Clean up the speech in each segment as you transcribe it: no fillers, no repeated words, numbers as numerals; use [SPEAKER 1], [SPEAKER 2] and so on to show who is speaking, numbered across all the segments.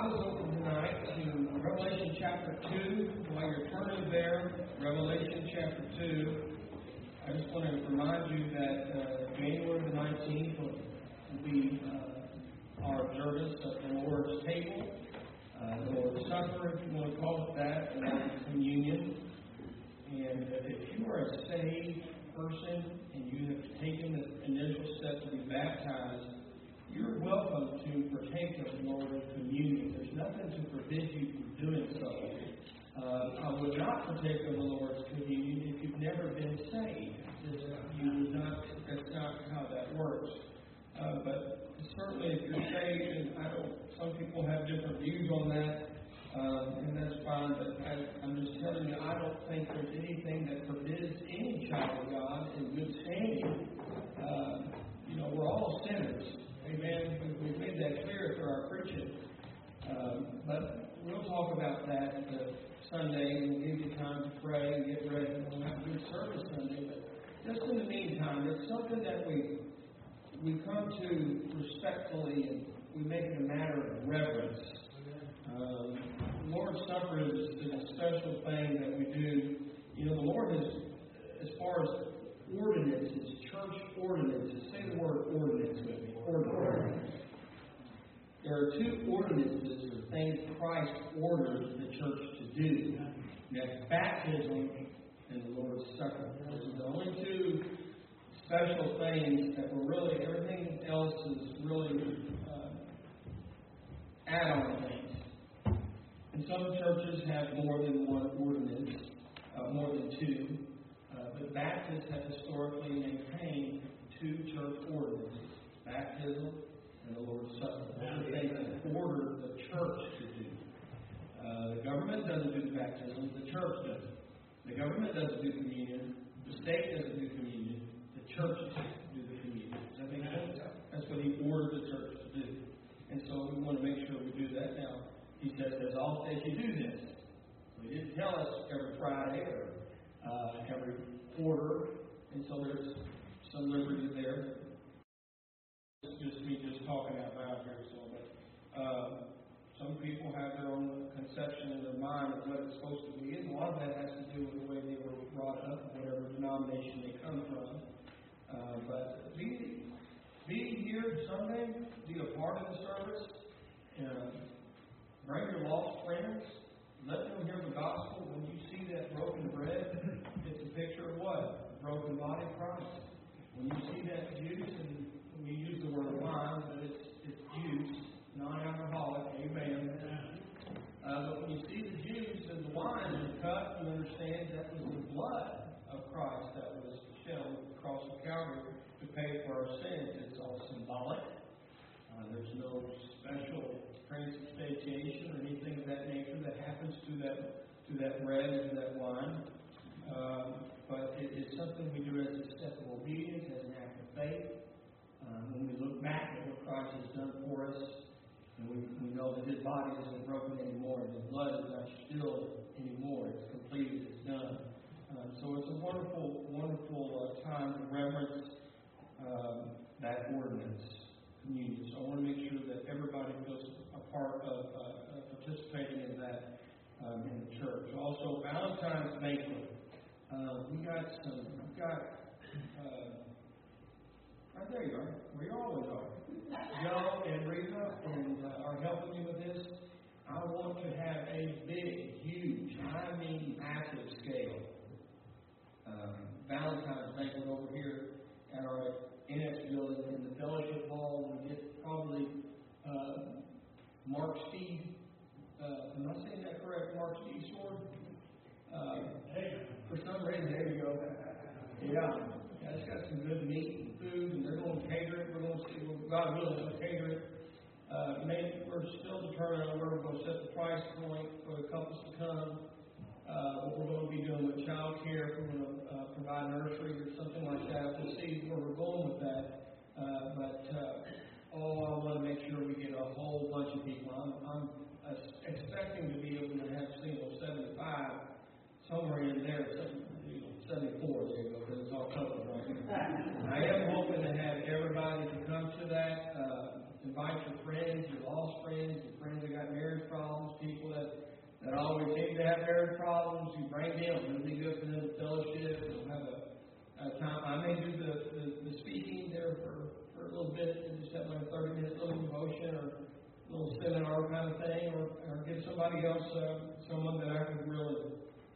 [SPEAKER 1] Bibles open tonight to Revelation chapter 2. While you're turning there, Revelation chapter 2, I just want to remind you that January the 19th will be our observance of the Lord's table, the Lord's Supper, if you want to call it that, and communion. And if you are a saved person and you have taken the initial step to be baptized, you're welcome to partake of the Lord's communion. There's nothing to forbid you from doing so. I would not partake of the Lord's communion if you've never been saved. That's not how that works. But certainly if you're saved, and some people have different views on that, and that's fine, but I'm just telling you, I don't think there's anything that forbids any child of God in good standing. We're all sinners. Amen. We've made that clear through our preaching. But we'll talk about that Sunday, and we'll give you time to pray and get ready. We'll have a good service Sunday. But just in the meantime, it's something that we come to respectfully, and we make it a matter of reverence. The Lord's Supper is a special thing that we do. The Lord is, as far as ordinances, church ordinances. Say the word ordinance with me. Ordinance. There are two ordinances or things Christ orders the church to do. That's baptism and the Lord's Supper. Those are the only two special things that were really, everything else is really add-on things. And some churches have more than one ordinance, more than two. But Baptists have historically maintained two church ordinances, baptism and the Lord's Supper. Those are things that order the church to do. The government doesn't do baptism, the church does. The government doesn't do communion, the state doesn't do communion, the churches do the communion. Does that make sense? That's what he ordered the church to do. And so we want to make sure we do that now. He says, as often as you do this. So he didn't tell us every Friday or every quarter, and so there's some liberty there. It's just me talking out loud here, but some people have their own conception in their mind of what it's supposed to be, and a lot of that has to do with the way they were brought up, whatever denomination they come from. But be here Sunday, be a part of the service, bring your lost friends. Let them hear the gospel. When you see that broken bread, it's a picture of what? The broken body of Christ. When you see that juice, and we use the word wine, but it's juice, non-alcoholic, amen. But when you see the juice and the wine in the cup, you understand that was the blood of Christ that was shed on the cross of Calvary to pay for our sins. It's all symbolic. There's no special transubstantiation or anything of that nature that happens to that bread and to that wine. But it is something we do as a step of obedience, as an act of faith. When we look back at what Christ has done for us, and we know that his body isn't broken anymore, and his blood is not spilled anymore. It's completed, it's done. So it's a wonderful, wonderful time to reverence that ordinance. Communion. So I want to make sure that everybody feels a part of participating in that in the church. Also, Valentine's banquet. Right there you are, where you always are. Joe and Rita are helping me with this. I want to have a big, huge, massive scale Valentine's banquet over here at our Annex building in the fellowship hall. We get probably Mark Steve. Am I saying that correct? Mark Steve Sword. For some reason, there you go. Yeah, it's got some good meat and food, and they're going to cater it. We're going to see. God willing, they'll cater it. We're still determined on where we're going to set the price point for the couples to come. What we're going to be doing with child care, if we're going to provide nursery or something like that. We'll see where we're going with that. But I want to make sure we get a whole bunch of people. I'm expecting to be able to have 75, somewhere in there, 74, there you go, because it's all covered right here. I am hoping to have everybody to come to that. Invite your friends, your lost friends, your friends that got married have marriage problems, you bring them. It'll be good for them to fellowship. We'll have a time. I may do the speaking there for a little bit, and just have like a 30-minute little devotion or a little seminar kind of thing, or give somebody else, someone that I could really,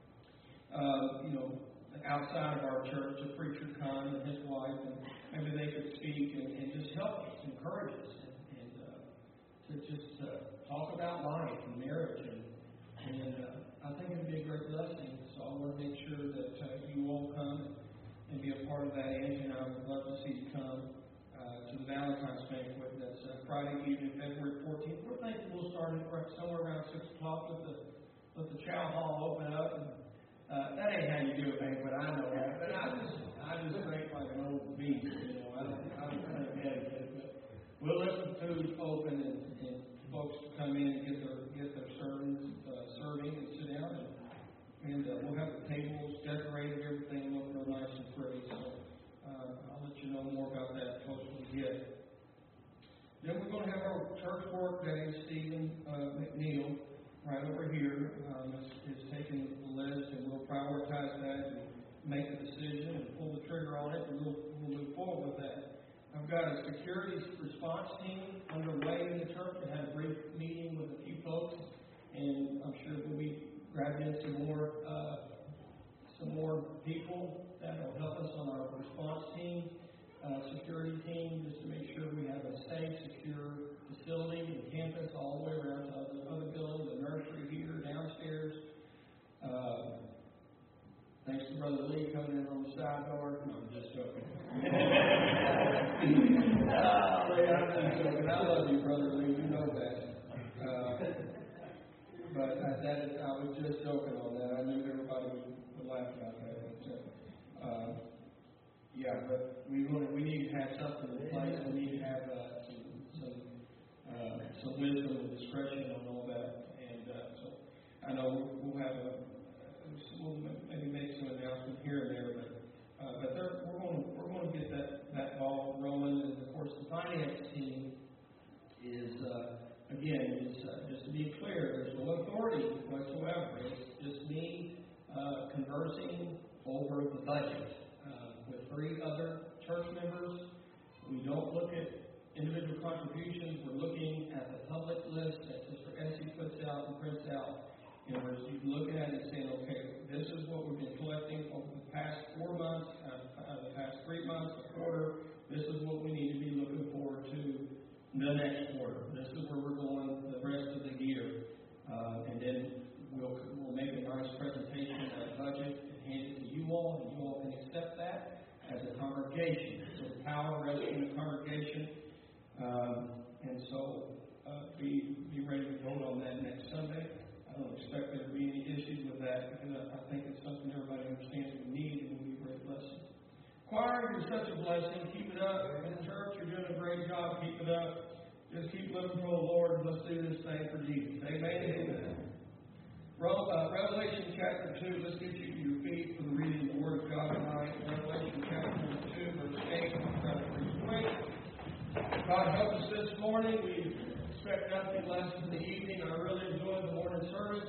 [SPEAKER 1] outside of our church, a preacher come and his wife, and maybe they could speak and just help us, encourage us, and to just talk about life and marriage. And I think it would be a great blessing. So I want to make sure that you all come and be a part of that. Angie and I would love to see you come to the Valentine's banquet. That's Friday evening, February 14th. We're thinking we'll start somewhere around 6 o'clock with the chow hall open up. And, that ain't how you do a banquet, I know that. But I just drink like an old beast, I'm kind of dedicated. But we'll let the food open and folks come in and get their serving and sit down. And we'll have the tables decorated, everything look real nice and pretty. So I'll let you know more about that closer we get. Then we're going to have our church work day. Stephen McNeil, right over here, is taking the list, and we'll prioritize that and make a decision and pull the trigger on it, and we'll move forward with that. I've got a security response team underway in the church. I had a brief meeting with a few folks, and I'm sure we'll be grabbing in some more people that will help us on our response team, security team, just to make sure we have a safe, secure facility and campus all the way around to the other building, the nursery here, downstairs. Thanks to Brother Lee coming in on the side door. No, I'm just joking. I'm just joking. I love you, Brother Lee. You know that. But I was just joking on that. I knew everybody would laugh about that. But we need to have something in place. We need to have some wisdom and discretion on all that. And so I know we'll maybe make some announcement here and there, but we're going to get that ball rolling. And of course, the finance team is just to be clear, there's no authority whatsoever. It's just me conversing over the budget with 3 other church members. We don't look at individual contributions. We're looking at the public list that Sister Essie puts out and prints out. And we're looking at it and saying, okay, this is what we've been collecting over the past 4 months, the past 3 months, a quarter. This is what we need to be looking forward to the next quarter. This is where we're going the rest of the year. And then we'll make a nice presentation of that budget and hand it to you all, and you all can accept that as a congregation. So the power rests in the congregation. And so be ready to vote on that next Sunday. I don't expect there to be any issues with that, because I think it's something everybody understands we need and will be a great blessing. Choir, you're such a blessing. Keep it up. In the church, you're doing a great job. Keep it up. Just keep looking for the Lord, and let's do this thing for Jesus. Amen. Revelation chapter 2. Let's get you to your feet for the reading of the Word of God tonight. Revelation chapter 2, verse 8. I'll try to preach quick. God help us this morning. We expect nothing less in the evening. I really enjoyed the morning service.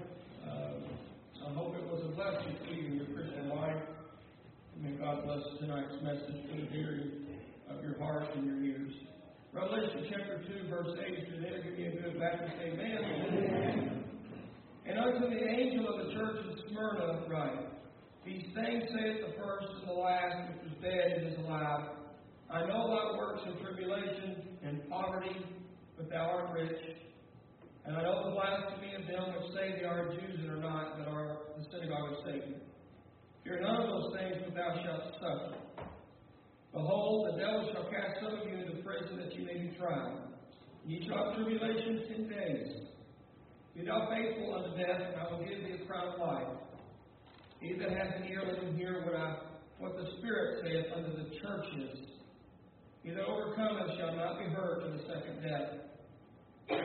[SPEAKER 1] I hope it was a blessing to you in your Christian life. May God bless tonight's message for the hearing of your heart and your ears. Revelation chapter 2, verse 8. If you're there, give me a good Baptist amen. And unto the angel of the church of Smyrna write, These things saith the first and the last, which was dead and is alive. I know thy works and tribulation and poverty, but thou art rich. And I know the blasphemy of them which say they are Jews and are not, but are the synagogue of Satan. Fear none of those things which thou shalt suffer. Behold, the devil shall cast some of you into prison, that ye may be tried. Ye shall have tribulation 10 days. Be thou faithful unto death, and I will give thee a crown of life. He that hath an ear, let him hear what the Spirit saith unto the churches. He that overcometh shall not be hurt in the second death.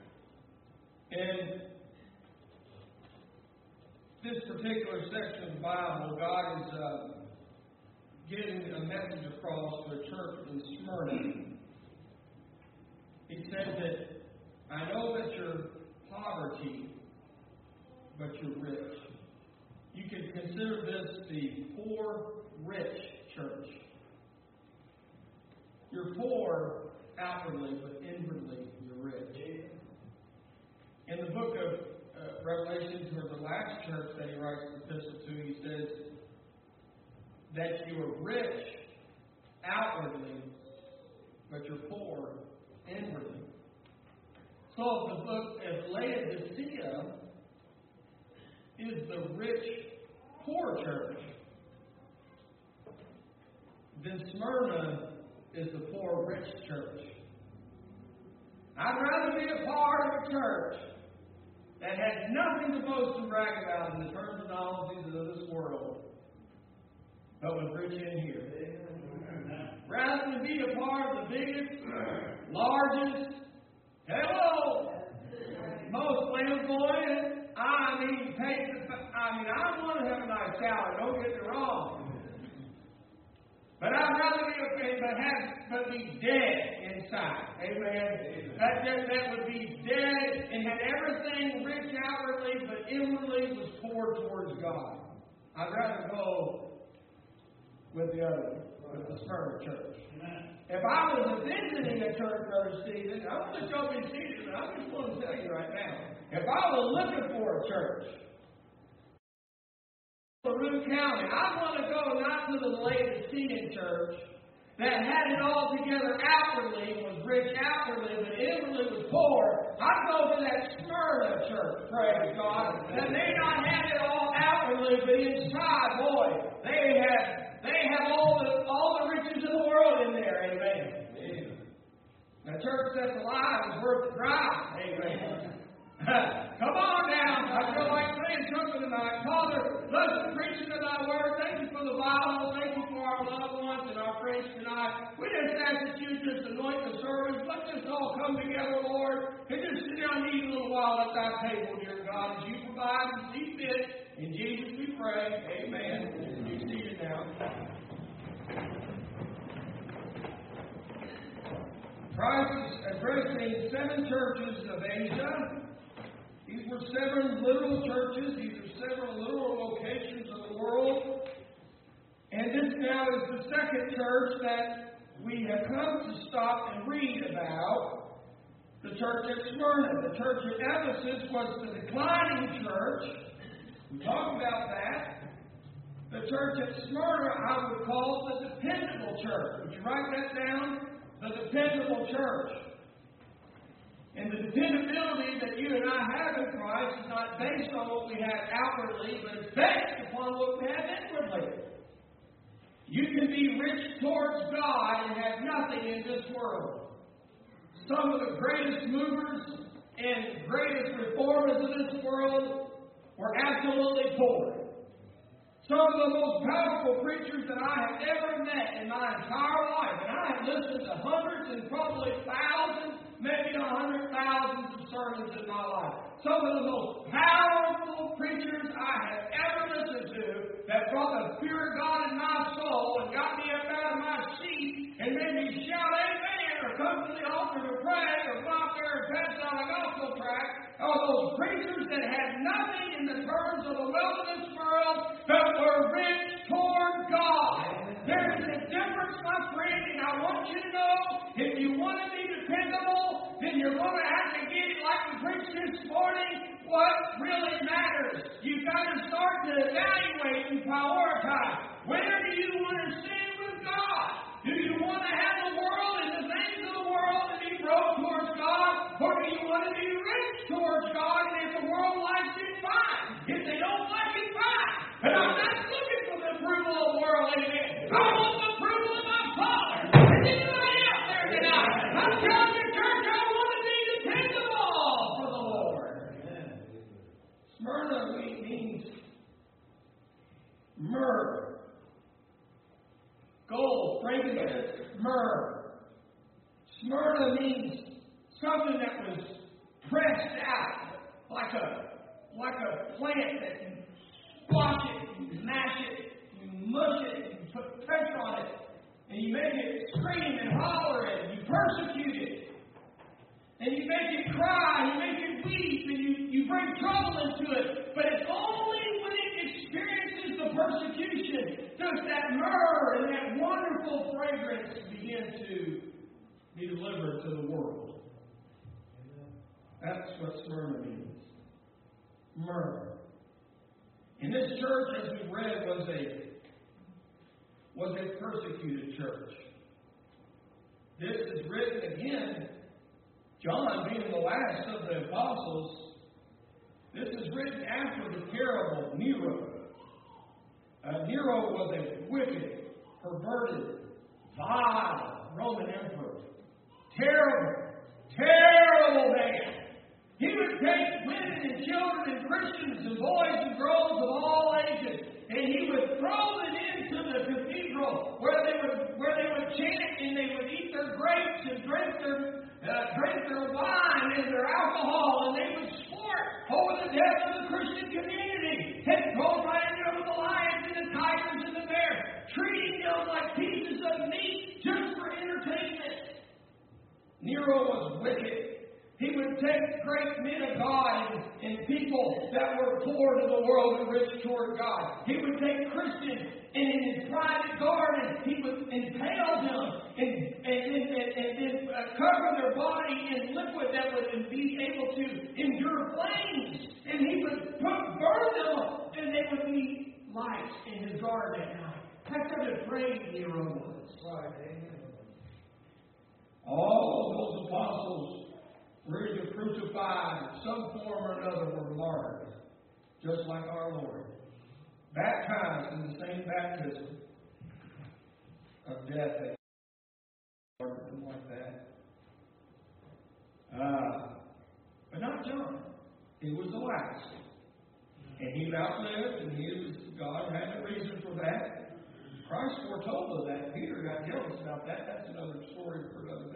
[SPEAKER 1] In this particular section of the Bible, God is getting a message across to a church in Smyrna. He says that, I know that your poverty, but you're rich. You could consider this the poor-rich church. You're poor outwardly, but inwardly you're rich. In the book of Revelation, to the last church that he writes the epistle to, he says that you are rich outwardly, but you're poor inwardly. So the book of Laodicea is the rich, poor church. Then Smyrna is the poor, rich church. I'd rather be a part of a church that has nothing to boast and brag about in the terminologies of this world, but was rich in here. Rather than be a part of the biggest, largest, most flamboyant, I want to have a nice salary, don't get me wrong. But I'd rather be dead inside. Amen. That would be dead and had everything rich outwardly, but inwardly was poor towards God. I'd rather go with the other, with the Smyrna church. If I was visiting a church, Brother Stephen, I'm going to show me seated, but I just want to tell you right now. If I was looking for a church, LaRue County, I want to go not to the Laodicean church that had it all together outwardly, was rich outwardly, but inwardly was poor. I'd go to that Smyrna church, praise God, that may not have it all outwardly, but inside, boy, they have all the riches in the world in there, amen. A church that's alive is worth the drive, amen. Come on now. I feel like saying something tonight. Father, bless the preaching of thy word. Thank you for the Bible. Thank you for our loved ones and our friends tonight. We just ask that you just anoint the service. Let's just all come together, Lord, and just sit down and eat a little while at thy table, dear God, as you provide and see fit. In Jesus we pray. Amen. You see it now. Christ is addressing 7 churches of Asia. These were 7 literal churches. These are 7 literal locations of the world. And this now is the second church that we have come to stop and read about. The church at Smyrna. The church at Ephesus was the declining church. We talked about that. The church at Smyrna I would call the dependable church. Would you write that down? The dependable church. And the dependability that you and I have in Christ is not based on what we have outwardly, but it's based upon what we have inwardly. You can be rich towards God and have nothing in this world. Some of the greatest movers and greatest reformers of this world were absolutely poor. Some of the most powerful preachers that I have ever met in my entire life, and I have listened to hundreds and probably thousands, maybe 100,000 of sermons in my life. Some of the most powerful preachers I have ever listened to that brought the fear of God in my soul and got me up out of my seat and made me shout amen or come to the altar to pray or go out there and pass out a gospel tract are those preachers that had nothing in the terms of the wealth of this world but were rich toward God. There is a difference, my friend, and I want you to know if you want to be dependable, then you're going to have to get it like we preached this morning, what really matters. You've got to start to evaluate and prioritize. Where do you want to stand with God? Do you want to have the world and the things of the world and be broke towards God? Or do you want to be rich towards God? And if the world likes it, fine. If they don't like it, fine. But I'm not looking for the approval of the world, amen. I want the approval of my Father. Is anybody out there tonight? I'm telling you, church, I want to be dependable for the Lord. Smyrna means myrrh. Gold, frankincense, myrrh. Smyrna means something that was pressed out like a plant that you squash it, you mash it, you mush it, you put pressure on it, and you make it scream and holler it, and you persecute it, and you make it cry, you make it weep, and you bring trouble into it. But it's only when it experiences the persecution does that myrrh and that wonderful fragrance begin to be delivered to the world. That's what Smyrna means. Myrrh. And this church, as we read, was a persecuted church. This is written again, John being the last of the apostles, this is written after the terrible Nero. Nero was a wicked, perverted, vile Roman emperor. Terrible man. He would take women and children and Christians and boys and girls of all ages, and he would throw them into the cathedral where they would chant and they would eat their grapes and drink their wine and their alcohol, and they would sport over the death of the Christian community. And throw right into the lions and the tigers and the bears, treating them like pieces of meat just for entertainment. Nero was wicked. He would take great men of God and people that were poor to the world and rich toward God. He would take Christians and in his private garden, he would impale them and cover their body in liquid that would be able to endure flames. And he would burn them up, and they would be lights in his garden at night. That's how depraved Nero was. Right. All those apostles were either crucified in some form or another, were martyred, just like our Lord. Baptized in the same baptism of death, or something like that. But not John. He was the last. And he outlived, and God had a reason for that. Christ foretold of that. Peter got jealous about that. That's another story for another day.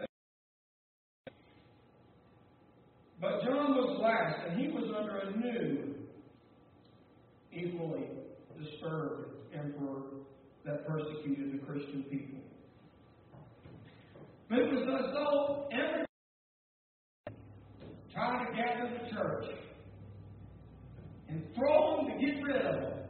[SPEAKER 1] But John was last, and he was under a new, equally disturbed emperor that persecuted the Christian people. But it was as though everyone tried to gather the church and throw them to get rid of them.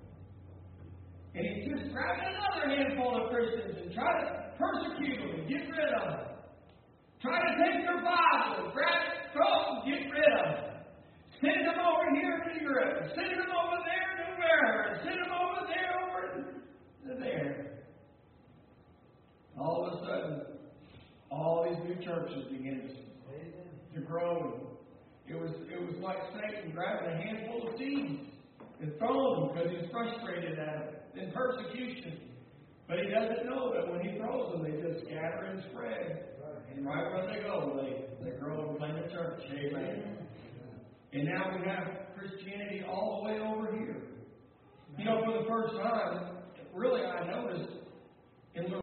[SPEAKER 1] And he just grabbed another handful of Christians and tried to persecute them and get rid of them. Try to take their Bible and grab it, throw it, and get rid of them. Send them over here to Europe. Send them over there to wherever. Send them over there, over to there. All of a sudden, all these new churches began to grow. It was like Satan grabbing a handful of seeds and throwing them because he's frustrated at them in persecution. But he doesn't know that when he throws them, they just scatter and spread. And right where they go, they grow and plant a church. Amen. And now we have Christianity all the way over here. You know, for the first time, really I noticed in the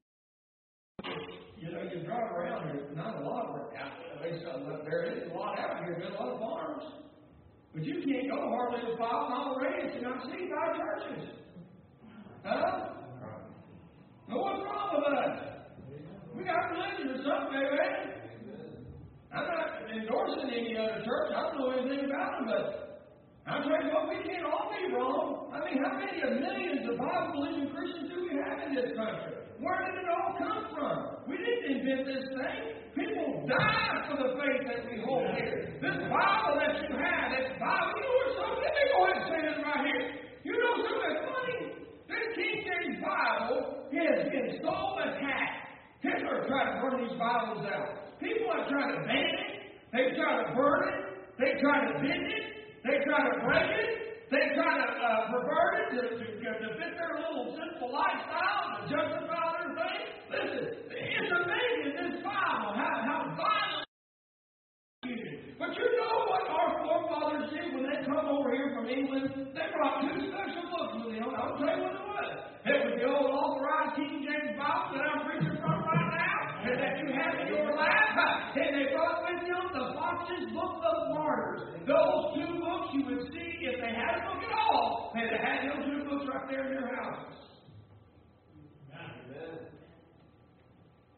[SPEAKER 1] you drive around here, not a lot of there is a lot out here, there's a lot of farms. But you can't go hardly a 5-mile radius and not see 5 churches. Huh? Now what's wrong with us? We got religion or something, amen? I'm not endorsing any other church. I don't know anything about them, but I'm telling you what, we can't all be wrong. I mean, how many of millions of Bible-believing Christians do we have in this country? Where did it all come from? We didn't invent this thing. People died for the faith that we hold here. This Bible that you have, this Bible, you know what's something? Let me go ahead and say this right here. You know something funny? This King James Bible has been so attacked. Hitler tried to burn these Bibles out. People have tried to ban it. They tried to burn it. They tried to bend it. They tried to break it. They tried to pervert it to fit their little sinful lifestyle, to justify their faith. Listen, it's amazing this Bible, how violent it is. But you know what our forefathers did when they come over here from England? They brought 2 special books with them. I'll tell you what it was. It was the old authorized King James Bible that I'm preaching from right now, and that you have in your lap. And they brought with them the Fox's Book of Martyrs. Those 2 books you would see, if they had a book at all, they'd have had those 2 books right there in their houses.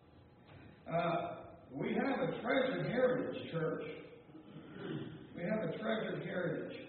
[SPEAKER 1] We have a treasured heritage, church. We have a a treasured heritage.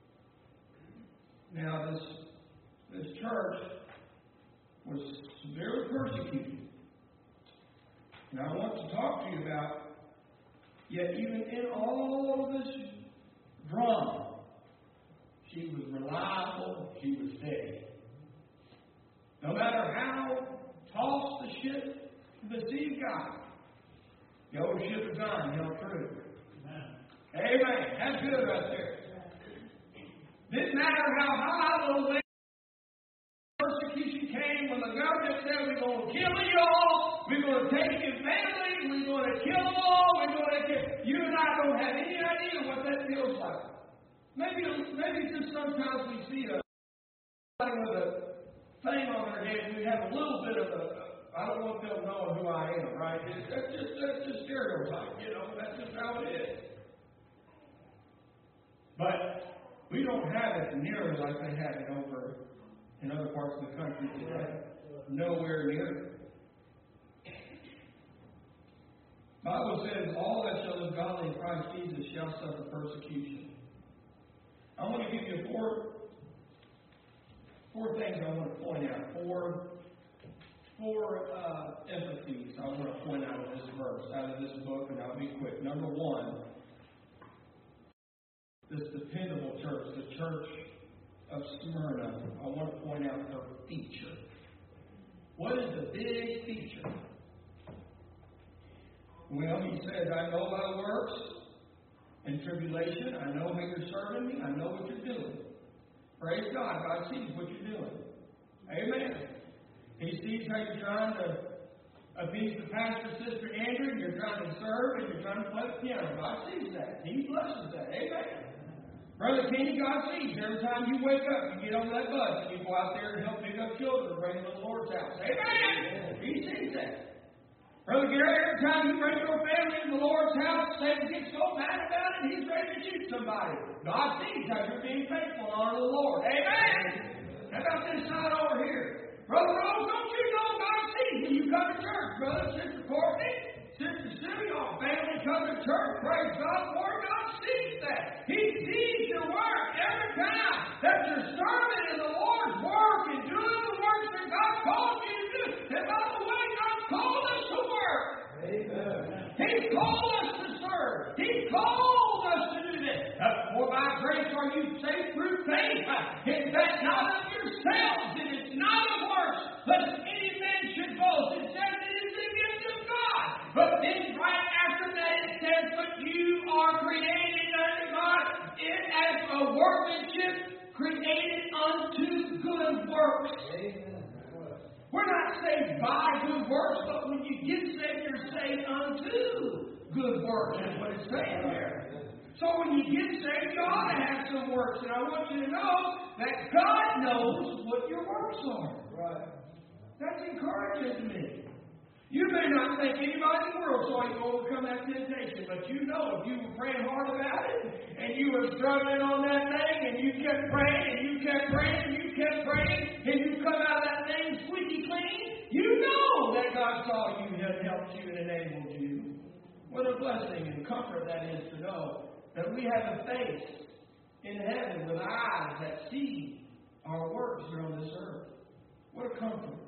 [SPEAKER 1] Now, this church was severely persecuted. And I want to talk to you about, yet even in all of this drama, she was reliable, she was steady. No matter how tossed the ship the sea got, the old ship of Zion held true. Amen. That's good right there. Didn't matter how high the persecution came, when the government said, we're going to kill you all, we're going to take your family, we're going to kill them all, we're going to kill. You and I don't have any idea what that feels like. Maybe just sometimes we see somebody with a thing on their head, we have a little bit of I don't want them knowing who I am, right? That's just stereotype, that's just how it is. But we don't have it nearly like they have it over in other parts of the country today. Nowhere near. The Bible says, all that shall live godly in Christ Jesus shall suffer persecution. I want to give you four things I want to point out. Four emphases I want to point out of this verse, out of this book, and I'll be quick. Number one, this dependable church, the church of Smyrna. I want to point out her feature. What is the big feature? Well, he says, I know thy works and tribulation. I know how you're serving me. I know what you're doing. Praise God. God sees what you're doing. Amen. He sees how you're trying to appease the pastor, Sister Andrew, and you're trying to serve, and you're trying to play the piano. God sees that. He blesses that. Amen. Brother Kenny, God sees. Every time you wake up, you get on that bus, and you go out there and help pick up children and bring them to the Lord's house. Amen. He sees that. Brother Gary, every time you bring your family to the Lord's house, Satan gets so mad about it, he's ready to shoot somebody. God sees how you're being faithful and honor the Lord. Amen. How about this side over here? Brother Rose, don't you know God sees when you come to church? Brother, Sister Courtney, Sister Sue, your family come to church. Praise God for God sees that. He sees your work every time that you're serving in the Lord's work and doing the works that God called you to do. And by the way, God called us to work. Amen. He called us to serve. He called us to do this. For by grace are you saved through faith. In fact, not of yourselves. It is not of works, lest any man should boast. It says it is the gift of God. But then right after that it says, but you are created unto God as a workmanship created unto good works. Amen. We're not saved by good works, but when you get saved, you're saved unto good works. That's what it's saying there. So when you get saved, you ought to have some works. And I want you to know that God knows what your works are. Right. That's encouraging to me. You may not think anybody in the world saw you overcome that temptation, but you know if you were praying hard about it, and you were struggling on that thing, and you kept praying, and you kept praying, and you kept praying, and you come out of that thing squeaky clean, you know that God saw you and helped you and enabled you. What a blessing and comfort that is to know that we have a face in heaven with eyes that see our works here on this earth. What a comfort.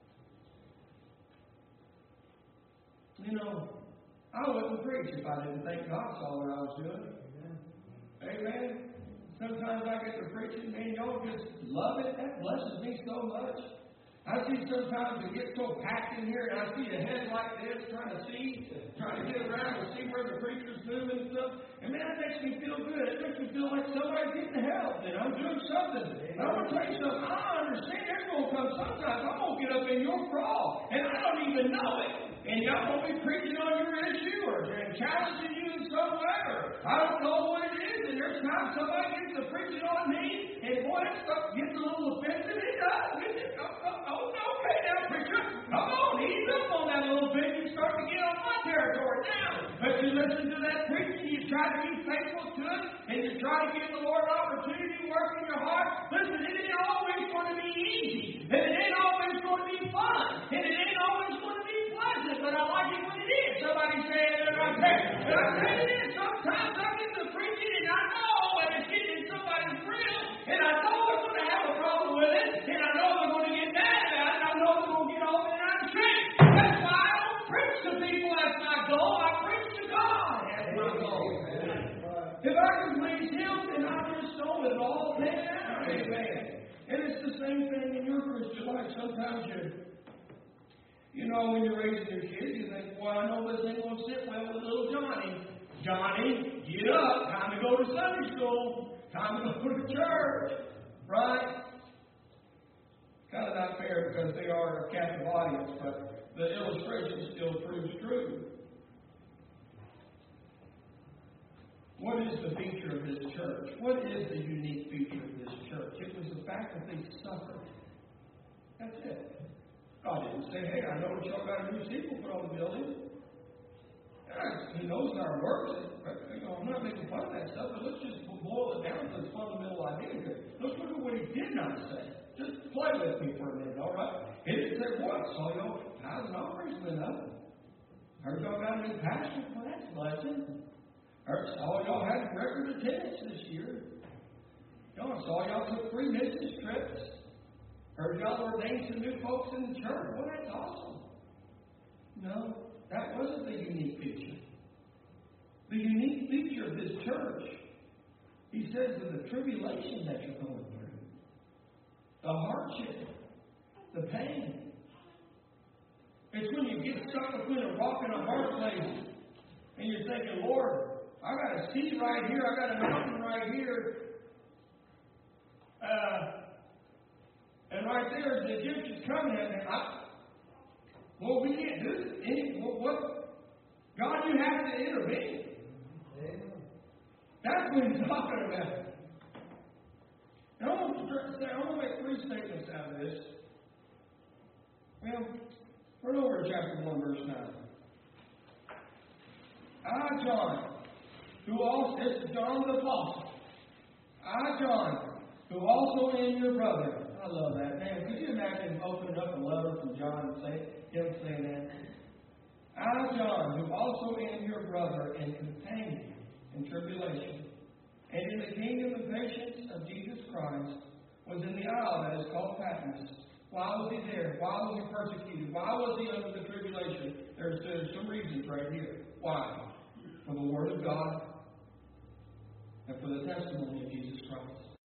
[SPEAKER 1] I wouldn't preach if I didn't think God saw what I was doing. Amen. Sometimes I get to preaching, man, y'all just love it. That blesses me so much. I see sometimes it gets so packed in here, and I see a head like this trying to get around and see where the preacher's moving and stuff. And man, it makes me feel good. It makes me feel like somebody's getting help, and I'm doing something. And I'm going to tell you something. I understand there's going to come sometimes I'm going to get up in your crawl, and I don't even know it. And y'all going to be preaching on your issue or challenging you in some way, or I don't know what it is. And there's times somebody gets to preaching on me, and boy, that stuff gets a little offensive. It does. Okay, now, preacher, come on, ease up on that little bit. You start to get on my territory now. But you listen to that preaching, you try to be faithful to it, and you try to give the Lord an opportunity to work in your heart. Listen, it ain't always going to be easy, and it ain't always going to be fun, and it ain't always going to be pleasant, but I like it when it is. Somebody say it right there. But I tell you this, sometimes I get to preaching, and I know like sometimes you know, when you're raising your kids, you think, well, I know this ain't going to sit well with little Johnny. Johnny, get up. Time to go to Sunday school. Time to go to church. Right? Kind of not fair because they are a captive audience, but the illustration still proves true. What is the feature of this church? What is the unique feature of this church? It was the fact that they suffered. That's it. God didn't say, hey, I know that y'all got a new steeple put on the building. He knows our works. I'm not making fun of that stuff, but let's just boil it down to the fundamental idea here. Let's look at what he did not say. Just play with me for a minute, all right? He didn't say, what? Saw y'all tithes and offerings went up. Heard y'all got a new pastor? Well, that's a blessing. Heard saw y'all had record attendance this year. Saw y'all took 3 business trips. Heard y'all ordained some new folks in the church. Well, that's awesome. No, that wasn't the unique feature. The unique feature of this church, he says, is the tribulation that you're going through, the hardship, the pain. It's when you get stuck between a rock and a hard place, and you're thinking, Lord, I got a sea right here, I got a mountain right here. And right there, the Egyptians coming at me. Well, we can't do it. What? God, you have to intervene. That's what he's talking about. And I want to make 3 statements out of this. Well, turn over to chapter 1, verse 9. I, John, this is John the Apostle. I, John, who also am your brother. I love that. Man, could you imagine opening up a letter from John and him saying that? I, John, who also am your brother and companion in tribulation, and in the kingdom and patience of Jesus Christ, was in the isle that is called Patmos. Why was he there? Why was he persecuted? Why was he under the tribulation? There's some reasons right here. Why? For the Word of God and for the testimony of Jesus Christ.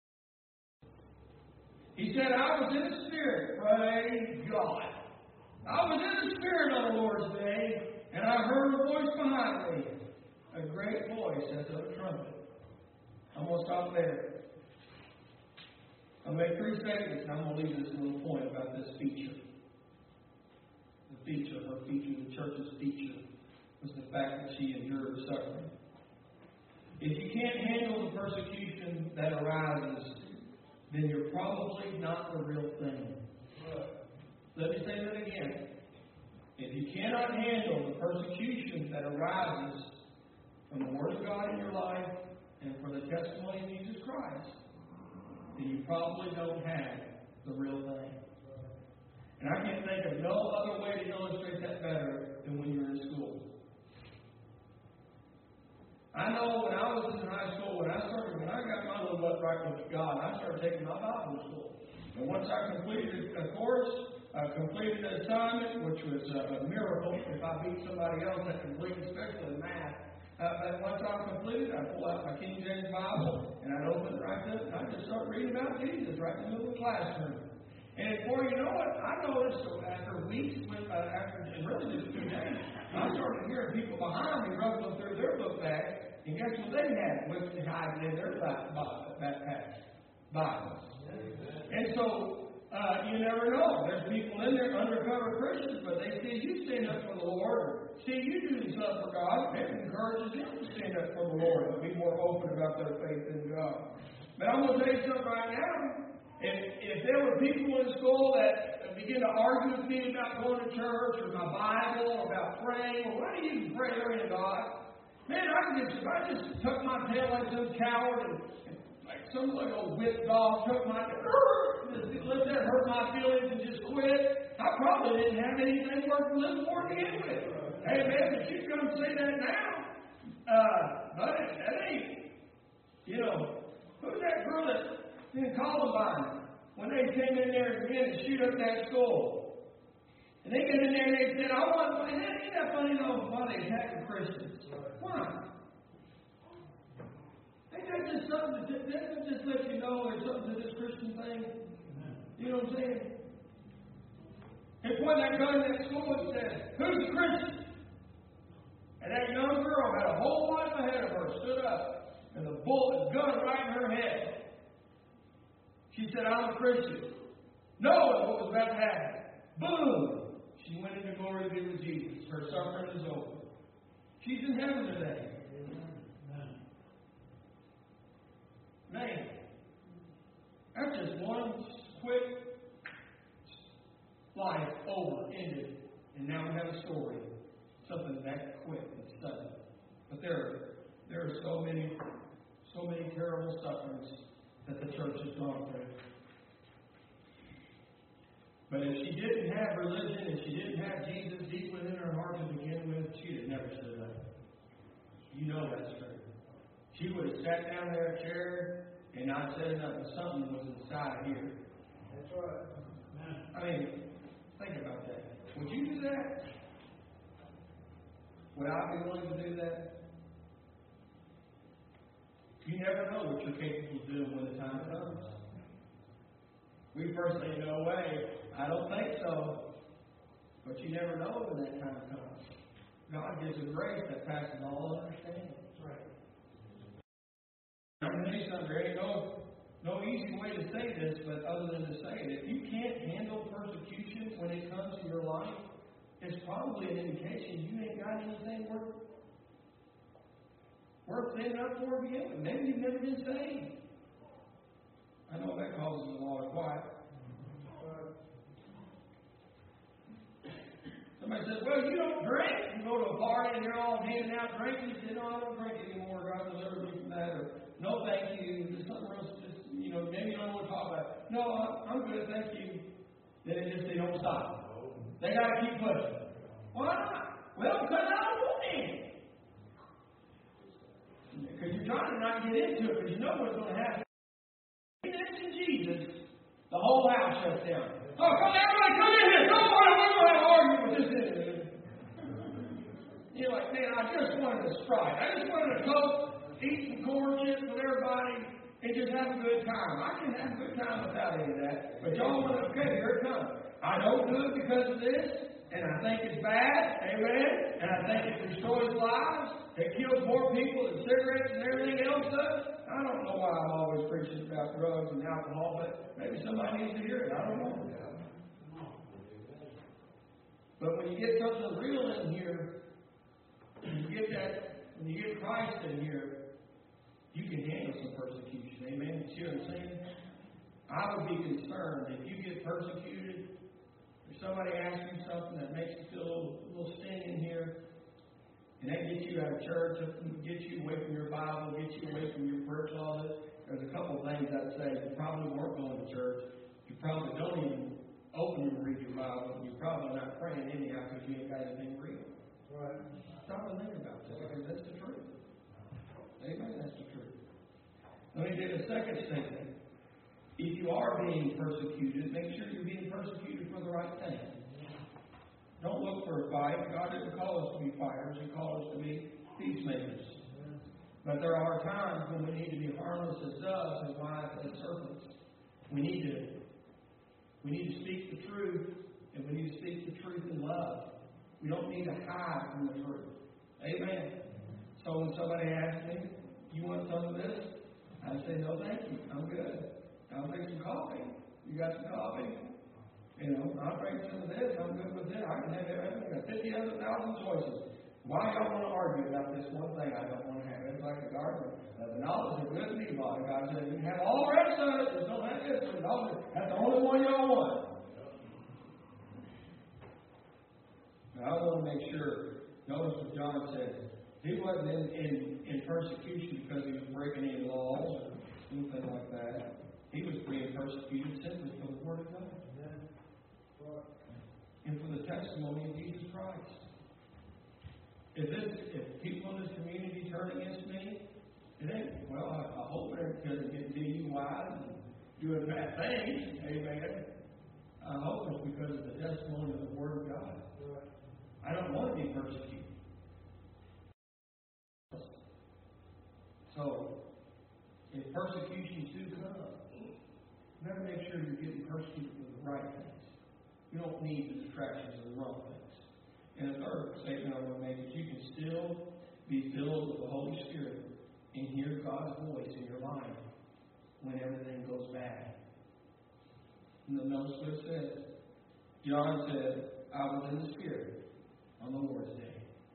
[SPEAKER 1] He said, I was in the Spirit, praise God. I was in the Spirit on the Lord's day, and I heard a voice behind me, a great voice as of a trumpet. I'm going to stop there. I'll make 3 statements, and I'm going to leave this little point about this feature. The feature, the church's feature, was the fact that she endured suffering. If you can't handle the persecution that arises, then you're probably not the real thing. Let me say that again. If you cannot handle the persecution that arises from the Word of God in your life and for the testimony of Jesus Christ, then you probably don't have the real thing. And I can't think of no other way to illustrate that better than when you're in school. I know when I was in high school, when I got my little butt right with God, I started taking my Bible to school. And once I completed a course, completed an assignment, which was a miracle if I beat somebody else that completed, especially in math. But once I completed, I pulled out my King James Bible, and I'd open it right up, and I'd just start reading about Jesus right in the middle of the classroom. And before you know it, I noticed after weeks, and really just 2 days, I started hearing people behind me rumbling through their book bag, and guess what they had with hiding in their backpacks? Bibles. And so, you never know. There's people in there, undercover Christians, but they see you stand up for the Lord. See you do stuff for God. It encourages them to stand up for the Lord and be more open about their faith in God. But I'm going to tell you something right now. If there were people in school that begin to argue with me about going to church or my Bible or about praying, well, why do you pray there in God? Man, if I just tuck my tail like some coward and like some little whipped dog tuck my just let that hurt my feelings and just quit, I probably didn't have anything worth living for to begin with. Hey man, but you come say that now, but that ain't, who's that girl that in Columbine, when they came in there again to shoot up that school. And they get in there and they said, ain't that funny though, why they attacking Christians? Why? Ain't that just something that just let you know there's something to this Christian thing? You know what I'm saying? He pointed that gun in that school and said, "Who's a Christian?" And that young girl had a whole life ahead of her, stood up, and the bullet gun right in her head. She said, "I'm a Christian." Knowing what was about to happen. Boom! She went into glory to be with Jesus. Her suffering is over. She's in heaven today. Man, that's just one quick life over, ended, and now we have a story. Something that quick and sudden. But there are so many terrible sufferings that the church has gone through. But if she didn't have religion, if she didn't have Jesus deep within her heart to begin with, she'd have never stood up. You know that's true. She would have sat down there in a chair and not said nothing. Something was inside here.
[SPEAKER 2] That's right.
[SPEAKER 1] I mean, think about that. Would you do that? Would I be willing to do that? You never know what you're capable of doing when the time comes. We first say, "No way. I don't think so." But you never know when that time comes. God gives a grace that passes all understanding.
[SPEAKER 2] That's right.
[SPEAKER 1] I'm going to tell you something. There ain't no easy way to say this, but other than to say it. If you can't handle persecution when it comes to your life, it's probably an indication you ain't got anything worth standing up for to begin with. Maybe you've never been saved. I know that causes a lot of quiet. Somebody says, "Well, you don't drink." You go to a party and they're all handing out drinks. You say, "No, I don't drink anymore. God delivered me from that." Or, "No, thank you. There's something else. Just, maybe you don't want to talk about it." "No, I'm good. Thank you." Then they don't stop. They got to keep pushing. Why not? Well, because I don't want any. Because you're trying to not get into it, because you know what's going to happen. If you mention Jesus, the whole house shuts down. "Oh, come everybody, come in here. Come on, we're going to have an argument with this idiot." You're like, "Man, I just wanted a Sprite. I just wanted a Coke, eat some corn chips with everybody, and just have a good time. I can have a good time without any of that. But y'all want to, okay, here it comes. I don't do it because of this, and I think it's bad, amen, and I think it destroys lives. It kills more people than cigarettes and everything else does." I don't know why I'm always preaching about drugs and alcohol, but maybe somebody needs to hear it. I don't know. But when you get something real in here, when you get Christ in here, you can handle some persecution. Amen? You see what I'm saying? I would be concerned if you get persecuted, if somebody asks you something that makes you feel a little sting in here, and that gets you out of church, gets you away from your Bible, gets you away from your prayer closet. There's a couple of things I'd say. You probably weren't going to church. You probably don't even open and read your Bible. You're probably not praying anyhow because you ain't got anything real.
[SPEAKER 2] Right.
[SPEAKER 1] Stop and think about that, because that's the truth. Amen? That's the truth. Let me give a second statement. If you are being persecuted, make sure you're being persecuted for the right thing. Don't look for a fight. God didn't call us to be fighters. He called us to be peacemakers. But there are times when we need to be harmless as doves and wise as serpents. We need to speak the truth, and we need to speak the truth in love. We don't need to hide from the truth. Amen. So when somebody asks me, "You want some of this?" I say, "No, thank you. I'm good. I'll make some coffee. You got some coffee? I'll drink some of this. I'm good with it. I can have everything. I got 50,000 choices. Why y'all want to argue about this one thing I don't want to have? It's like a garden. The knowledge of good and evil. God said, you can have all the rest of it. Just don't have this one. That's the only one y'all want." Now, I want to make sure, notice what John said. He wasn't in persecution because he was breaking any laws or anything like that. He was being persecuted simply for the Word of God. And for the testimony of Jesus Christ. If people in this community turn against me, it ain't, well, I hope they're because of being wise and doing bad things. Amen. I hope it's because of the testimony of the Word of God. I don't want to be persecuted. So, if persecutions do come, you better make sure you're getting persecuted for the right things. You don't need the distractions of the wrong things. And the third statement I want to make is you can still be filled with the Holy Spirit and hear God's voice in your life when everything goes bad. And the notice what it says. John said, I was in the Spirit on the Lord's day.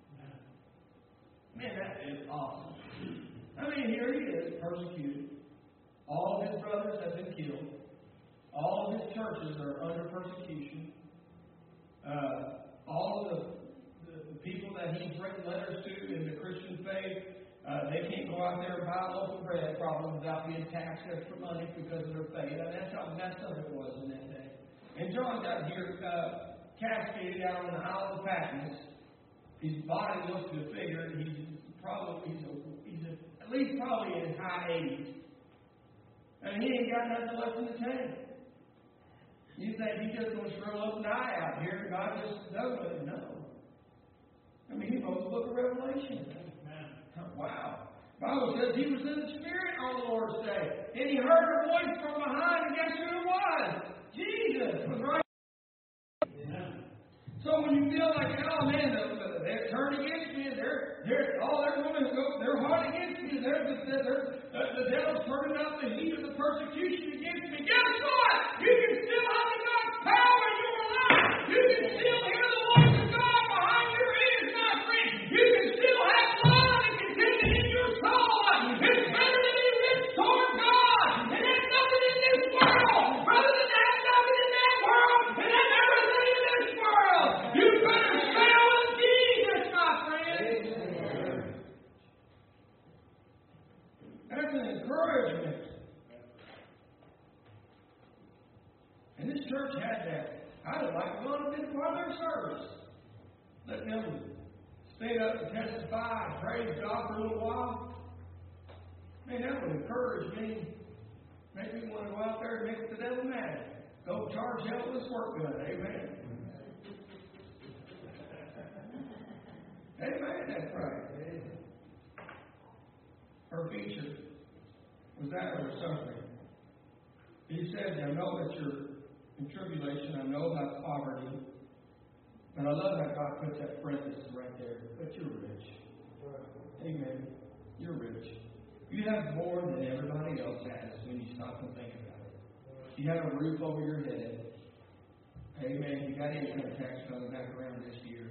[SPEAKER 1] Man, that is awesome. I mean, here he is, persecuted. All of his brothers have been killed. All of his churches are under persecution. All of the people that he's written letters to in the Christian faith, they can't go out there and buy a loaf of bread probably without being taxed extra money because of their faith. And that's how messed up it was in that day. And John got here cascaded out on the Isle of Patmos. His body looks to figure he's at least probably in his high 80s. And he ain't got nothing left in the tank. You think he's just going to shrivel up and die out here and God just does with him? No. I mean, he wrote the book of Revelation. Wow. The Bible says he was in the Spirit on the Lord's day. And he heard a voice from behind, and guess who it was? Jesus was right. So when you feel like, oh man, they're turned against me, they're hard against me, the devil's turning up the heat of the persecution against me. Guess what? You can still have the God's power in your life. You can still hear the voice of God behind your ears, my friend. You can still have love and contentment in your soul. It's better to be rich toward God and have nothing in this world rather than have nothing in that world and have everything in this world. You better stay with Jesus, my friend. That's an encouragement. And this church had that. I would like to go and be part of their service. Let them stay up and testify and praise God for a little while. Man, that would encourage me. Make me want to go out there and make the devil mad. Go charge hell with this work gun. Amen. Amen, that's right. Her feature was that of her suffering. He said, I know that you're in tribulation, I know about poverty, but I love how God puts that parenthesis right there. But you're rich. Amen. You're rich. You have more than everybody else has when you stop and think about it. You have a roof over your head. Amen. You got income tax coming back around this year.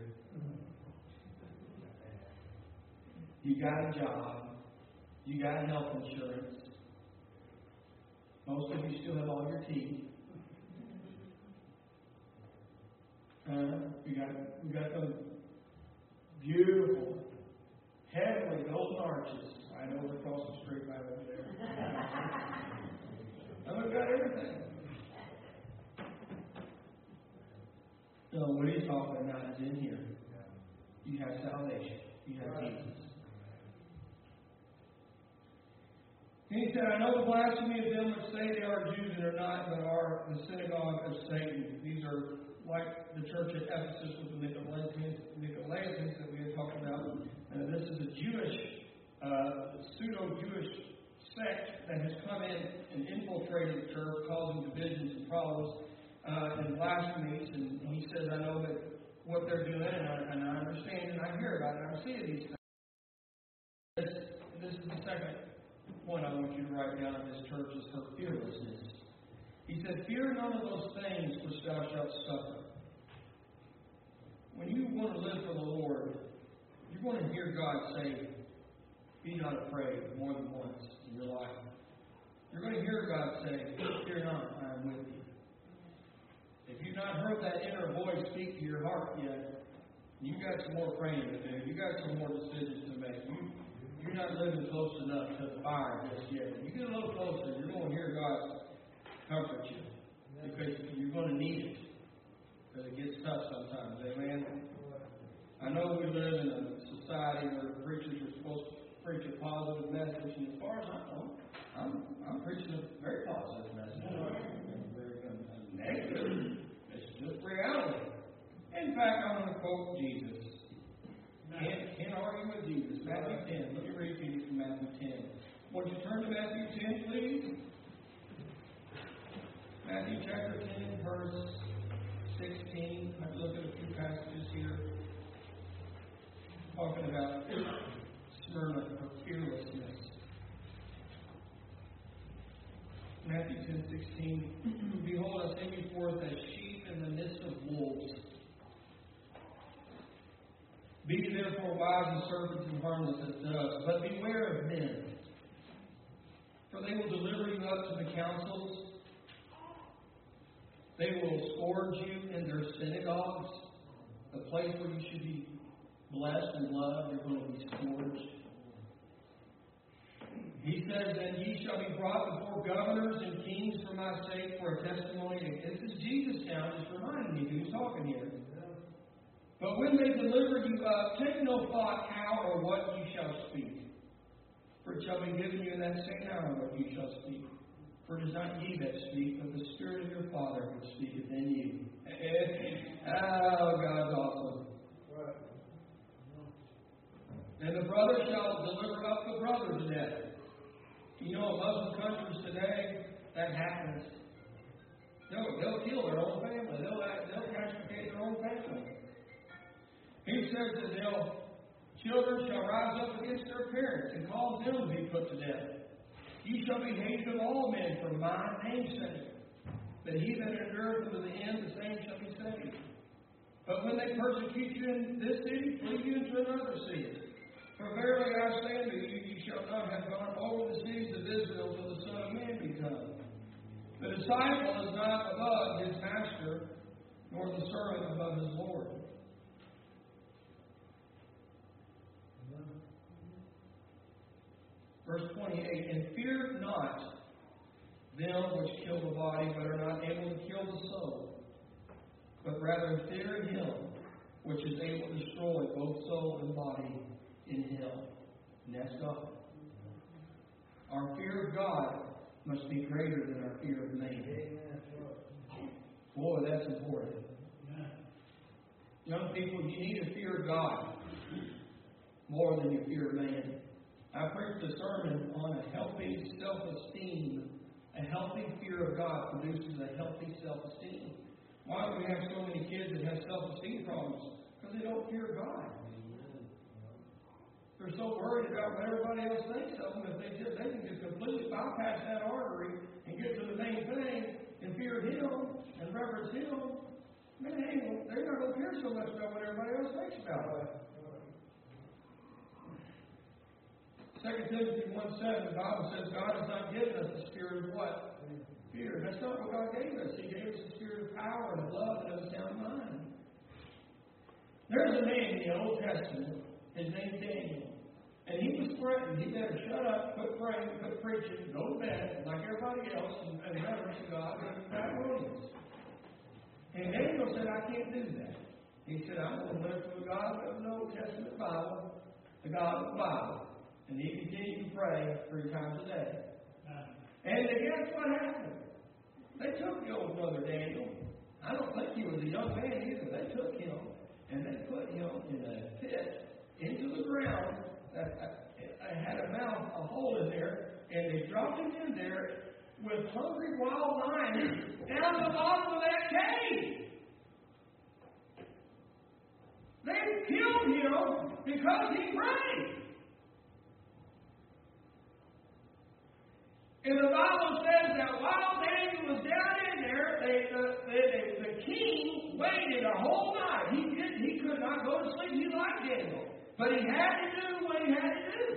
[SPEAKER 1] You got a job. You got health insurance. Most of you still have all your teeth. We got those beautiful, heavenly golden arches right over across the street right over there. And we've got everything. So what he's talking about is in here. You have salvation. You have Jesus. And he said, I know the blasphemy of them which say they are Jews and are not, but are the synagogue of Satan. These are like the church at Ephesus with the Nicolaitans that we had talked about. This is a Jewish, pseudo-Jewish sect that has come in and infiltrated the church, causing divisions and problems and blasphemies. And he says, I know that what they're doing, and I understand, and I hear about it, I see these things. This is the second point I want you to write down in this church is her fearlessness. He said, fear none of those things which thou shalt suffer. When you want to live for the Lord, you're going to hear God say, be not afraid more than once in your life. You're going to hear God say, fear not, I am with you. If you've not heard that inner voice speak to your heart yet, you've got some more praying to do. You've got some more decisions to make. You're not living close enough to the fire just yet. When you get a little closer, you're going to hear God comfort you. Because you're going to need it. Because it gets tough sometimes. Amen? I know we live in a society where preachers are supposed to preach a positive message. And as far as I know, I'm preaching a very positive message. Very negative. It's just reality. In fact, I'm going to quote Jesus. Can't argue with Jesus. Matthew 10. Let me read to you from Matthew 10. Would you turn to Matthew 10, please? Matthew chapter 10, verse 16. 16. Behold, I send you forth as sheep in the midst of wolves. Be ye therefore wise as serpents and harmless as doves. But beware of men, for they will deliver you up to the councils. They will scourge you in their synagogues. The place where you should be blessed and loved, you're going to be scourged. He says, and ye shall be brought before governors and kings for my sake for a testimony. This is Jesus now, just reminding you who's talking here. But when they deliver you up, take no thought how or what you shall speak. For it shall be given you in that same hour what you shall speak. For it is not ye that speak, but the Spirit of your Father which speaketh in you. Oh, God's awesome. And the brother shall deliver up the brother to death. You know, in Muslim countries today, that happens. They'll kill their own family. They'll castigate their own family. He says that children shall rise up against their parents and cause them to be put to death. Ye shall be hated of all men for my name's sake. But he that endureth unto the end, the same shall be saved. But when they persecute you in this city, flee you into another city. For verily I say unto you, ye shall not have gone over the cities of Israel till the Son of Man be come. The disciple is not above his master, nor the servant above his Lord. Verse 28, and fear not them which kill the body, but are not able to kill the soul, but rather fear him which is able to destroy both soul and body in hell. And that's God. Our fear of God must be greater than our fear of man. Boy, that's important. Young people, you need to fear God more than you fear man. I preached a sermon on a healthy self-esteem. A healthy fear of God produces a healthy self-esteem. Why do we have so many kids that have self-esteem problems? Because they don't fear God. They're so worried about what everybody else thinks of them that they can just completely bypass that artery and get to the main thing and fear Him and reverence Him. Man, they're not going to care so much about what everybody else thinks about it. 2 Timothy 1:7, the Bible says God has not given us the spirit of what? Fear. That's not what God gave us. He gave us the spirit of power and love and of a sound mind. There's a man in the Old Testament. His name's Daniel. And he was threatened. He better shut up, quit praying, quit preaching, go to bed like everybody else and reverence God and Babylonians. And Daniel said, I can't do that. He said, I'm going to live for the God of the Old Testament Bible, the God of the Bible. And he continued to pray 3 times a day. And guess what happened? They took the old brother Daniel. I don't think he was a young man either. They took him and they put him in a pit into the ground that had a hole in there, and they dropped him in there with hungry wild lions down the bottom of that cave. They killed him because he prayed. And the Bible says that while Daniel was down in there, the king waited a whole night. He could not go to sleep. He liked Daniel. But he had to do what he had to do.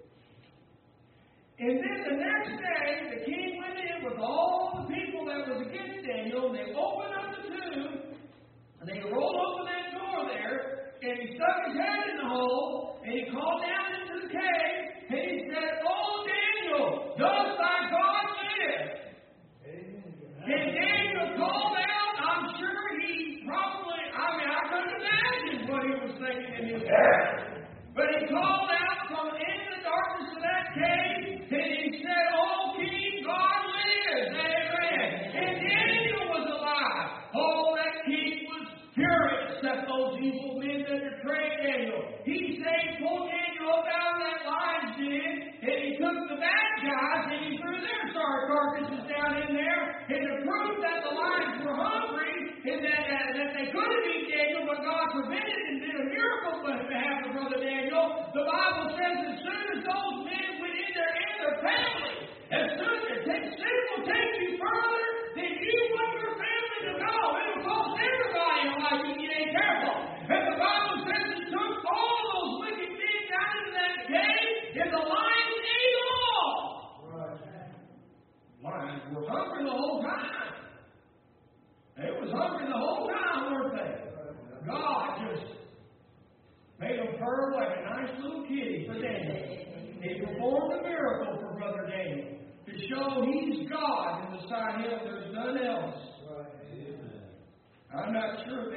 [SPEAKER 1] And then the next day, the king went in with all the people that was against Daniel, and they opened up the tomb, and they rolled open that door there, and he stuck his head in the hole, and he called down into the cave, and he said, "Oh, Daniel, does thy God live?" And Daniel called out. I'm sure he probably, I couldn't imagine what he was thinking in his heart. But he called out from in the darkness of that cave, and he said, "Oh, King, God lives." Amen. And Daniel was alive. Oh, that king was furious at those evil men that betrayed Daniel. He pulled Daniel up out of that lion's den, and he took the bad guys and he threw their carcasses down in there, and to prove that the lions were hungry and that they couldn't eat Daniel, but God prevented and did a miracle on behalf of Brother Daniel. The Bible says as soon as those men went in there and their families, as soon as sin will take you further if the lions ate all. Lions were hungry the whole time. They was hungry the whole time, weren't they? God just made them purr like a nice little kitty for Daniel. He performed a miracle for Brother Daniel to show He's God, and beside Him there's none else. I'm not sure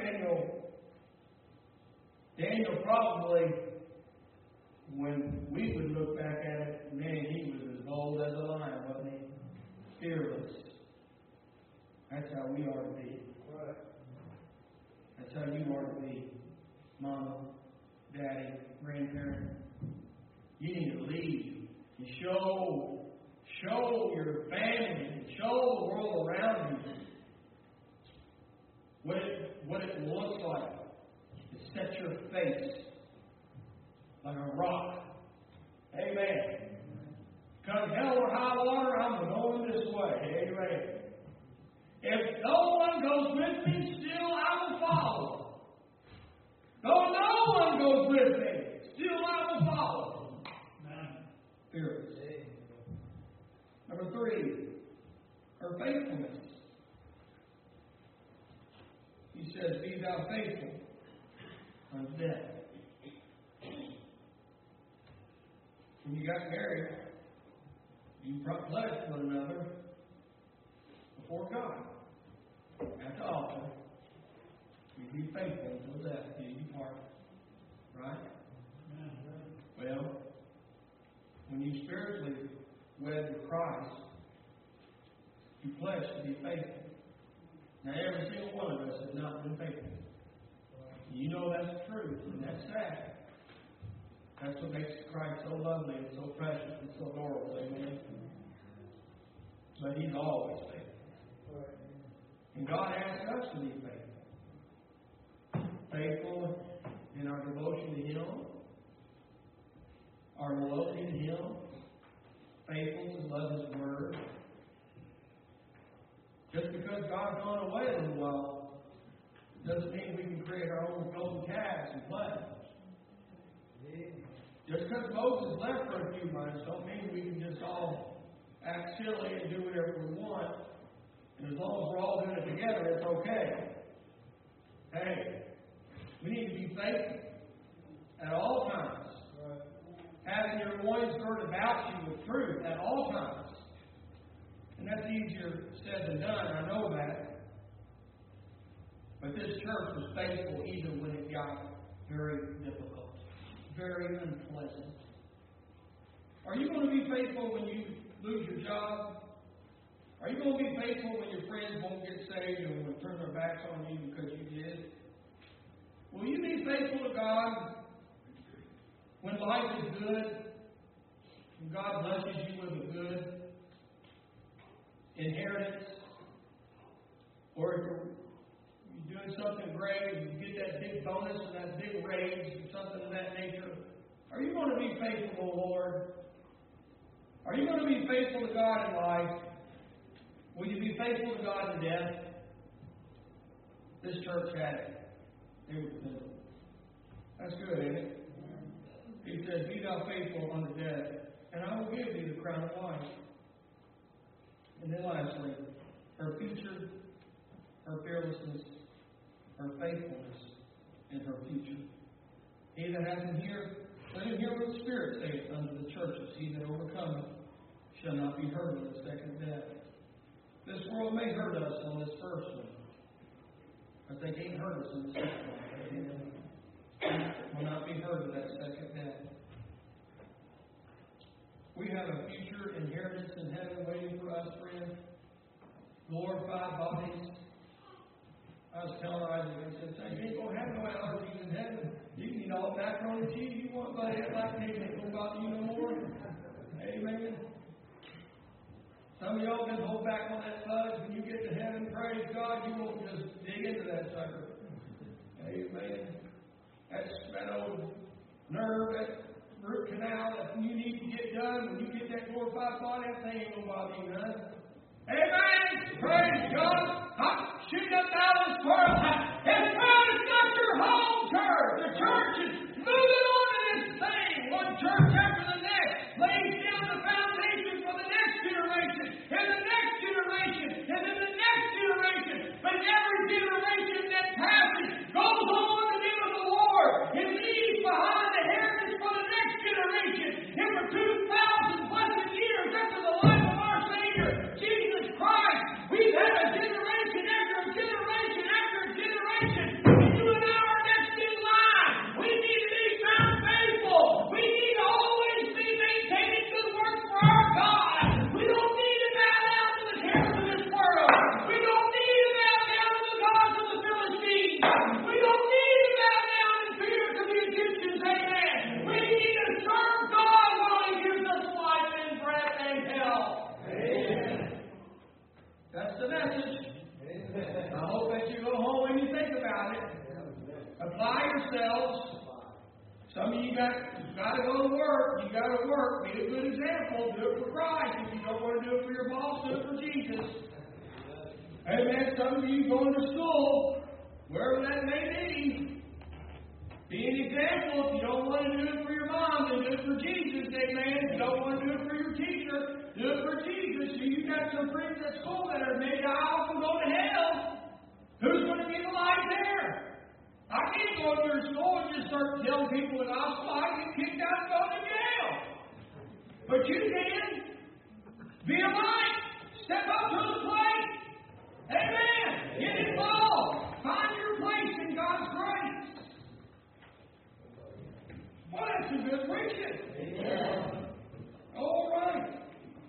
[SPEAKER 1] Daniel probably, when we would look back at it, man, he was as bold as a lion, wasn't he? Fearless. That's how we ought to be. That's how you ought to be, Mama, Daddy, grandparent. You need to lead and show your family and show the world around you what it looks like to set your face like a rock. Amen. Come hell or high water, I'm going this way. Amen. If no one goes with me, still I will follow. Though no one goes with me, still I will follow. Fearless. Number 3, her faithfulness. He says, be thou faithful unto death. When you got married, you pledged one another before God at the altar. You be faithful until death do you part. Right? Well, when you spiritually wed with Christ, you pledge to be faithful. Now, every single one of us has not been faithful. You know that's the truth, and that's sad. That's what makes Christ so lovely and so precious and so adorable. Amen. But He's always faithful. And God asks us to be faithful. Faithful in our devotion to Him, our loyalty to Him, faithful to love His Word. Just because God's gone away a little while doesn't mean we can create our own golden calves and play. Just because Moses left for a few months don't mean we can just all act silly and do whatever we want. And as long as we're all doing it together, it's okay. Hey, we need to be faithful at all times. Having your loins girded about you with truth at all times. And that's easier said than done, I know that. But this church was faithful even when it got very difficult, very unpleasant. Are you going to be faithful when you lose your job? Are you going to be faithful when your friends won't get saved and will turn their backs on you because you did? Will you be faithful to God when life is good and God blesses you with a good inheritance? Or if you're doing something great and you get that big bonus or that big raise or something of that nature, are you going to be faithful to the Lord? Are you going to be faithful to God in life? Will you be faithful to God in death? This church had it. They were faithful. That's good, ain't it? He says, be thou faithful unto death, and I will give thee the crown of life. And then lastly, her future, her fearlessness, her faithfulness, and her future. He that hath an ear, let him hear what the Spirit saith unto the churches. He that overcometh shall not be hurt in the second death. This world may hurt us on this first one, but they can't hurt us in the second one. Will not be hurt in that second death. We have a future inheritance in heaven waiting for us, friend. Glorified bodies. I was telling Isaac, I said, you ain't going to have no allergies in heaven. You can eat all the macaroni and cheese you want, buddy. That lactate ain't going to bother you no more. Amen. Some of y'all been hold back on that fudge. When you get to heaven, praise God, you won't just dig into that sucker. Amen. That old nerve, that root canal that you need to get done, when you get that glorified body, that thing ain't going to bother you none. Amen. Praise God. I'm shooting up out of this world. And God is not your home church. The church is moving on to this thing, one church after the next. got to go to work. You got to work. Be a good example. Do it for Christ. If you don't want to do it for your boss, do it for Jesus. Amen. Some of you going to school, wherever that may be, be an example. If you don't want to do it for your mom, then do it for Jesus. Amen. If you don't want to do it for your teacher, do it for Jesus. So you got some friends at school that are maybe die off and go to hell. Who's going to be the light there? I can't go to your school and just start telling people the gospel. I get kicked out and go to jail. But you can. Be a light. Step up to the plate. Amen. Get involved. Find your place in God's grace. Well, that's some good preaching. Amen. All right.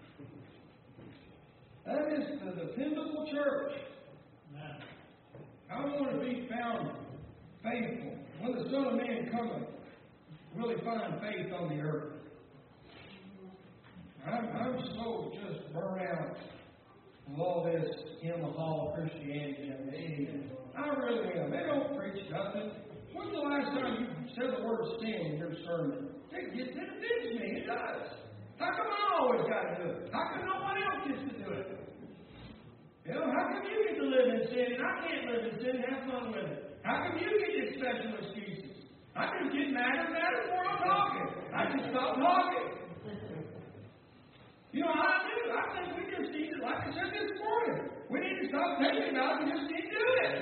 [SPEAKER 1] That is the dependable church. I want to be found faithful. When the Son of Man cometh, will he find faith on the earth? I'm so just burnt out with all this in the hall Christianity. I really am. They don't preach nothing. When's the last time you said the word sin in your sermon? It offends me. It does. How come I always got to do it? How come no one else gets to do it? You know, how come you get to live in sin and I can't live in sin and have fun with it? How come you get your special excuses? I just get madder and madder before I'm talking. I just stop talking. You know how I do? I think we just need to, like I said this morning, we need to stop thinking about it and just need to do it.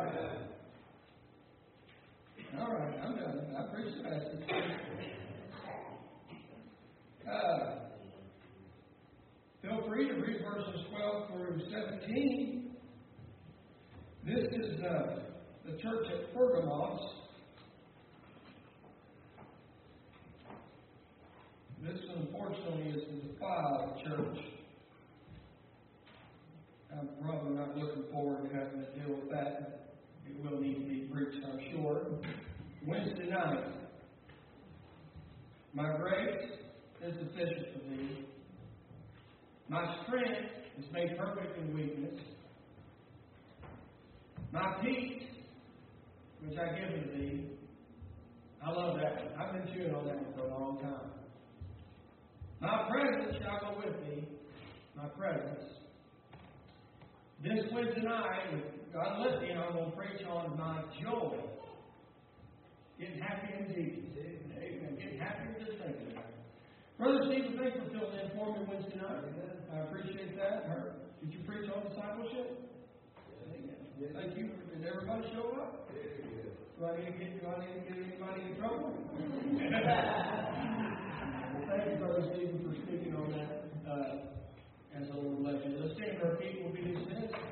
[SPEAKER 1] All right, I'm done. I preached the message. Feel free to read verses 12 through 17. This is the church at Pergamos. This, unfortunately, is the defiled church. I'm probably not looking forward to having to deal with that. It will need to be preached, I'm sure. Wednesday night. My grace is sufficient for thee. My strength is made perfect in weakness. My peace, which I give to thee. I love that one. I've been chewing on that one for a long time. My presence shall go with thee. My presence. This Wednesday night, with God listening, I'm going to preach on my joy. Getting happy in Jesus. Amen. Getting happy just thinking about it. Brother Stephen, thanks for filling in for me Wednesday night. I appreciate that. Did you preach on discipleship? Amen. Thank you. Did everybody show up? Do I need to get anybody in trouble? Thank you, Brother Stephen, for speaking on that as a little lecture. The standard people will be dismissed.